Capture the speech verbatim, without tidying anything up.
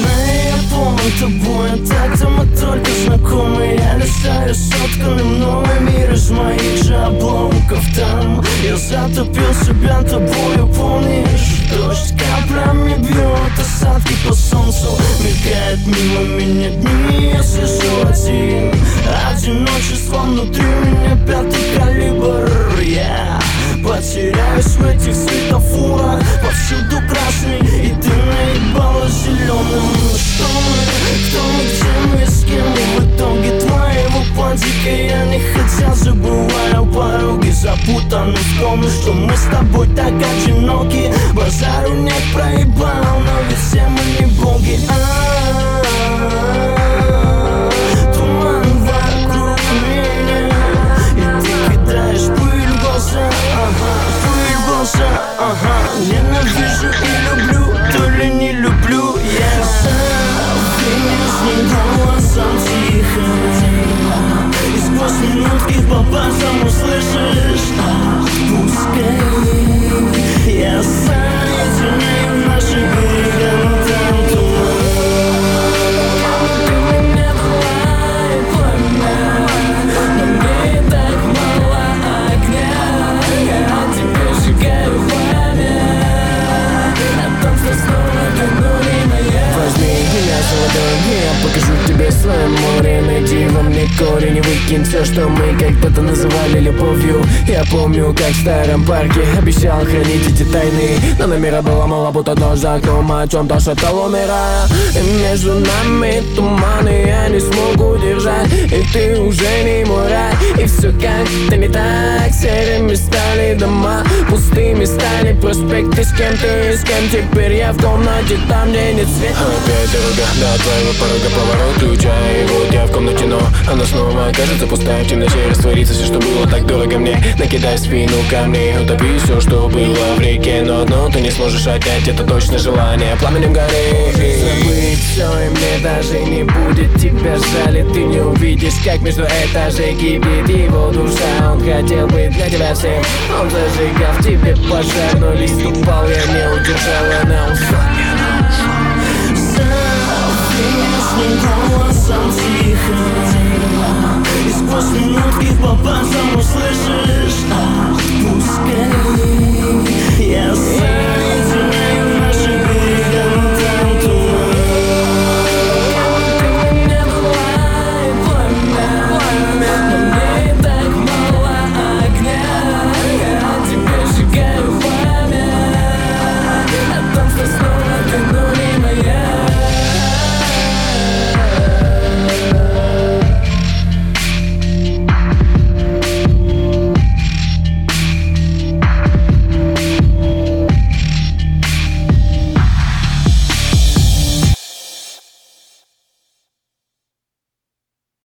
знаю, я полон тобой, а так-то мы только знакомы. Я листаю сотканный мной мир из моих же обломков. Там я затопил себя тобою, помнишь? Дождь каплями бьет, осадки по солнцу мелькает мимо меня дни. Я сижу один, одиночество внутри меня пятый калибр. Я потеряюсь в этих светофорах, повсюду красный, и ты наебала зеленым. Что мы, кто мы, где мы, с кем мы, в итоге твоего платика я не хотел. Забываю пороги, запутанно вспомню, что мы с тобой так одиноки. Базару нет, проебал, но ведь все мы не боги. Туман вокруг меня, и ты кидаешь пыль в глаза, ага, пыль в глаза, ага. Ненавижу и люблю, то ли не люблю я. Нежным голосом тихо, и сквозь минутки по пальцам услышишь: пускай я соединяю наши берега, там туман. Ты меня была и пламя, но мне и так мало огня. Я от тебя сжигаю пламя, о том, что снова вернули моя. Возьми меня за ладонь, я покажу тебе свое море. Найди во мне корень и выкинь все, что мы когда-то называли любовью. Я помню, как в старом парке обещал хранить эти тайны, но номера было мало, будто дождь за окном, о чем-то шептал, умирая. И между нами туманы, я не смогу держать, и ты уже не мой рай. И все как-то не так, серыми стали дома, пустыми стали проспекты. С кем ты, с кем теперь я в комнате, там, где нет света. Опять дорога до твоего порога, поворот ключа, и вот я в комнате, но она снова окажется пустая. В темноте растворится все, что было так дорого мне. Накидай в спину камней, утопи все, что было в реке. Но одно ты не сможешь отнять, это точно желание пламенем горы. Забыть все, и мне даже не будет тебя жаль. И ты не увидишь, как между этажей кипит его душа. Он хотел быть для тебя всем, он зажигал в тебе пожар, но лист упал, я не удержал, она ушла. Нежным голосом тихо, и сквозь минутки по пальцам услышишь: пускай